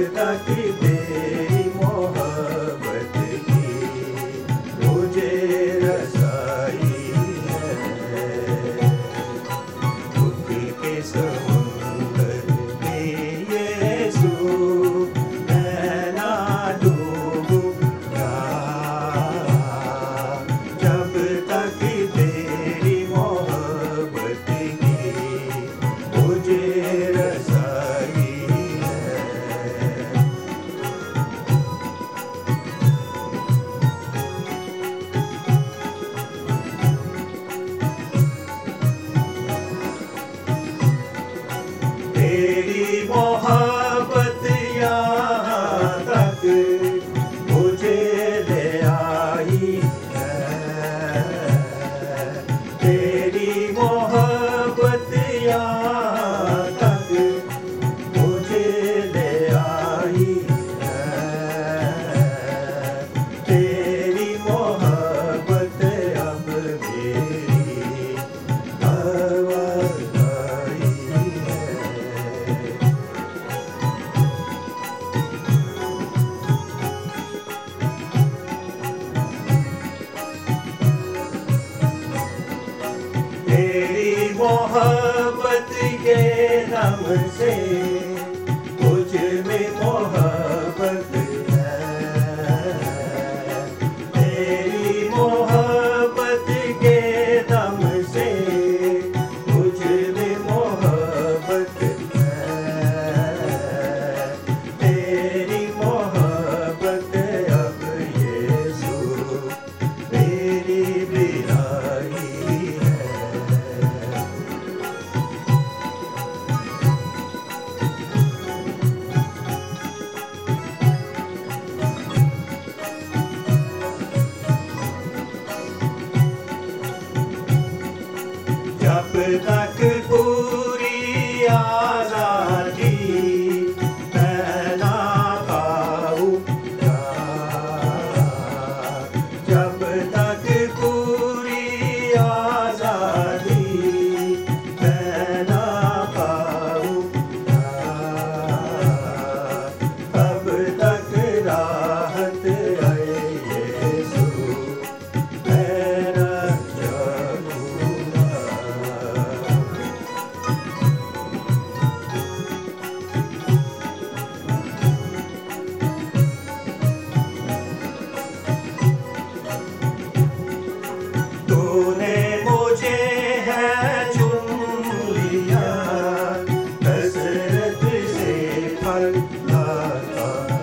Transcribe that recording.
तक तेरी मोहब्बत की मुझे रसाई है, दुख के समुंदर में यीशु मैं ना डूबूंगा, जब तक तेरी मोहब्बत की मुझे रसाई है। तेरी मोहब्बत यहाँ तक मुझे ले आई है, तेरी मोहब्बत यहाँ तक मुझे ले आई है, तेरी मोहब्बत अब मेरी आवाज़ाई है। तेरी मोहब्बत के नाम से मुझ में मोहब्बत है, तेरी मोहब्बत के नाम से मुझ में मोहब्बत है, तेरी मोहब्बत अब यीशु मेरी बिनाई है। जब तक पूरी आज़ादी मैं ना पाऊंगा, जब तक पूरी आज़ादी मैं ना पाऊंगा, तब तक राहत आए यीशु मैं ना जानूंगा। तूने मुझे है चुन लिया, कसरत से फल लाता